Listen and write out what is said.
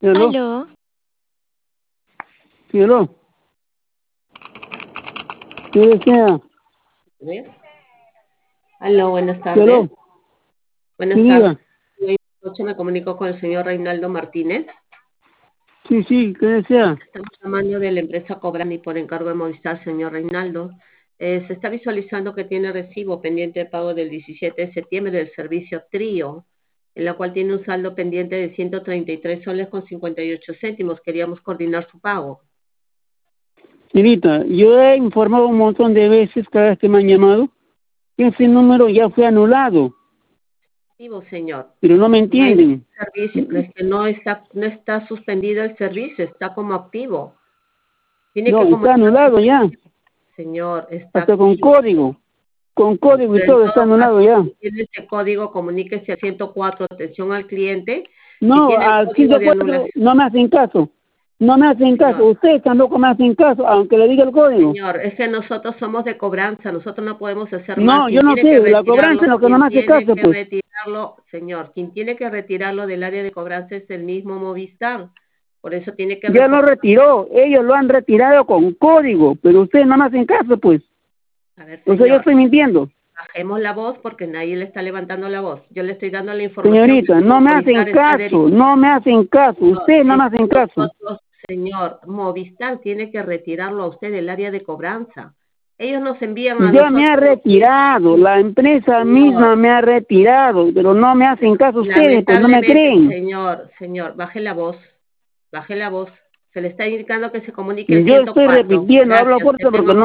Hello, Aló, hello, ¿qué desea? ¿Ves? Aló, buenas tardes. Hello, sí, Buenas tardes. diga. Hoy noche me comunico con el señor Reinaldo Martínez. Sí, ¿qué desea? Estamos llamando de la empresa Cobrani por encargo de Movistar, señor Reinaldo. Se está visualizando que tiene recibo pendiente de pago del 17 de septiembre del servicio Trío, en la cual tiene un saldo pendiente de 133 soles con 58 céntimos. Queríamos coordinar su pago. Señorita, yo he informado un montón de veces cada vez que me han llamado que ese número ya fue anulado, Activo, señor. pero no me No hay ningún entienden. servicio, es que no está suspendido el servicio, está como activo. Tiene No, que está comunicarse, anulado ya, señor, está hasta con activo. código y Pero en todo está todo anulado caso, ya. si tiene ese código, comuníquese al 104, atención al cliente. Si No, tiene el al código de 104 anulación, no me hacen caso, no me hacen caso, señor. ustedes tampoco me hacen caso, aunque le diga el código. Señor, es que nosotros somos de cobranza, nosotros no podemos hacer más. No, yo Quien no tiene que sé, la cobranza retirarlo, es lo que no quien me hace tiene caso, que pues. retirarlo, señor, quien tiene que retirarlo del área de cobranza es el mismo Movistar. Por eso tiene que Ya lo reportar. retiró, ellos lo han retirado con código, pero ustedes no me hacen caso, pues. A ver, O sea, yo señor, estoy mintiendo. bajemos la voz porque nadie le está levantando la voz. Yo le estoy dando la información. Señorita, El no mismo me hacen Movistar está caso, no me hacen caso, ustedes no Es me que hacen caso. nosotros, señor, Movistar tiene que retirarlo a usted del área de cobranza. Ellos nos envían a Ya me nosotros ha los clientes, retirado, la empresa señor. misma me ha retirado, pero no me hacen caso ustedes, pues no me Lamentablemente, creen. señor, baje la voz, baje la voz. Se le está indicando que se comunique el Yo estoy 104. repitiendo, hablo Gracias, que fuerte porque tenga no